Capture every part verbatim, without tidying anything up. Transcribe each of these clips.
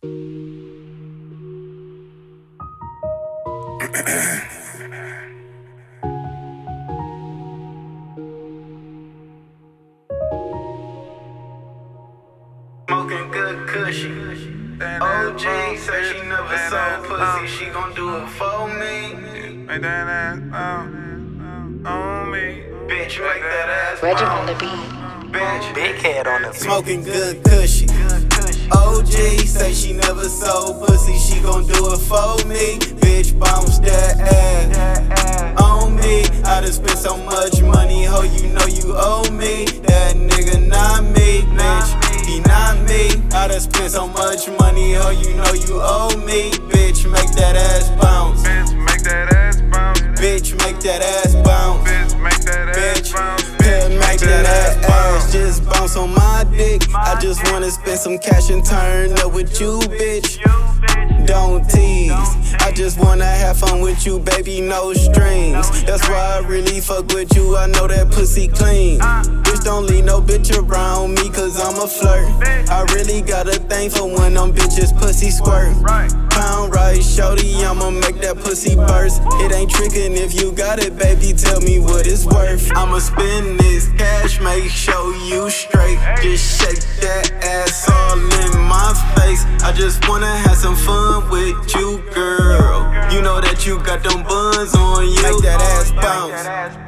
Smoking good cushy. O G say she never sold pussy, she gon' do it for me. Make that ass bounce on me. Bitch, make that ass Reggie on the bounce. beat. Bitch, Big head on the beat. Smoking good cushy. O G say she never sold pussy, she gon' do it for me. Bitch, bounce that ass on me. I done spent so much money, ho, you know you owe me. That nigga not me, bitch, he not me. I done spent so much money, ho, you know you owe me. Bitch, make that ass bounce. Bitch, make that ass bounce. Bitch, make that ass bounce. Bitch, make that ass Bitch, bounce. bitch, make that ass bounce. Just bounce on my dick. I just wanna spend some cash and turn up with you, bitch. Don't tease. I just wanna have fun with you, baby, no strings. That's why I really fuck with you, I know that pussy clean. Bitch, don't leave no bitch around me, cause I'm a flirt. I really got a thing for when them bitches pussy squirt. Pound right, shorty, I'ma make that pussy burst. It ain't trickin' if you got it, baby, tell me what it's worth. I'ma spend this cash, make sure you straight. Just shake that ass all in my face. I just wanna have some fun with you, girl. You know that you got them buns on you. Make that ass bounce.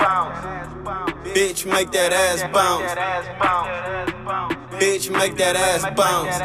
Bitch, make that ass bounce. Bitch, make that ass bounce.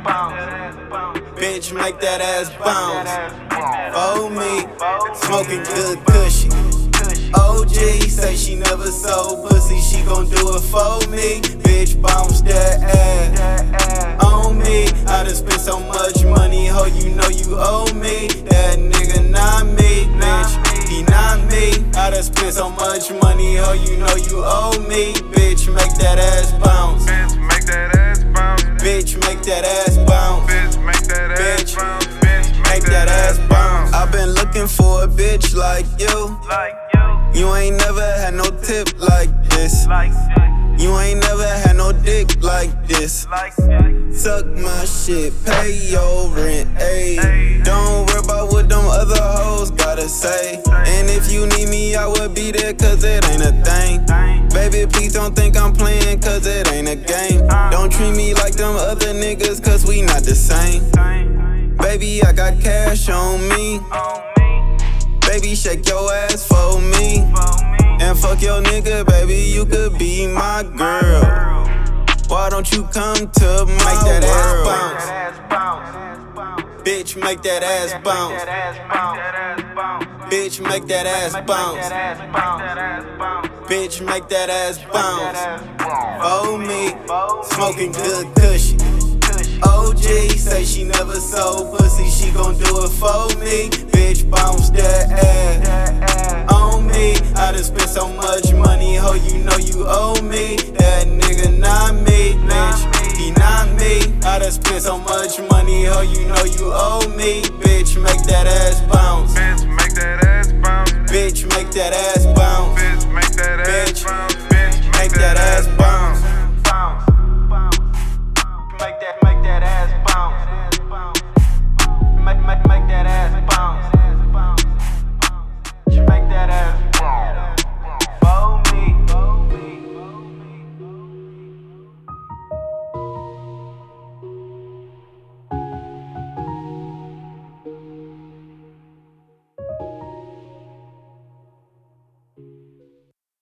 Bitch, make that ass bounce. For me, smoking good cushy. O G say she never sold pussy, she gon' do it for me. Bitch, bounce that ass on me. I done spent so much money, ho, you know you owe me. That nigga not me, bitch, he not me. I done spent so much money, ho, you know you owe me. Bitch, make that ass bounce. Bitch, make that ass bounce. Bitch, make that ass bounce. Bitch, make that ass Bitch, bounce. Bitch, make that ass bounce. I've been looking for a bitch like you. Like You ain't never had no tip like this. like You ain't never had no dick like this. like Suck my shit, pay your rent, ayy. Don't worry about what them other hoes gotta say. And if you need me, I would be there, cause it ain't a thing. Baby, please don't think I'm playing, cause it ain't a game. Don't treat me like them other niggas, cause we not the same. Baby, I got cash on me. Baby, shake your ass for me. And fuck your nigga, baby, you could be my girl. Why don't you come to my make that world? ass bounce. Bitch, make that ass bounce. Bitch, make that ass bounce. Bitch, make that ass bounce. For me, smoking good cushy. O G say she never sold pussy, she gon' do it for me. Bitch, bounce that ass on me. I done spent so much money, ho, you know you owe me. That nigga not me, bitch, he not me. I done spent so much money, ho, you know you owe me. Bitch, make that ass bounce. Bitch, make that ass bounce. Bitch, make that ass bounce.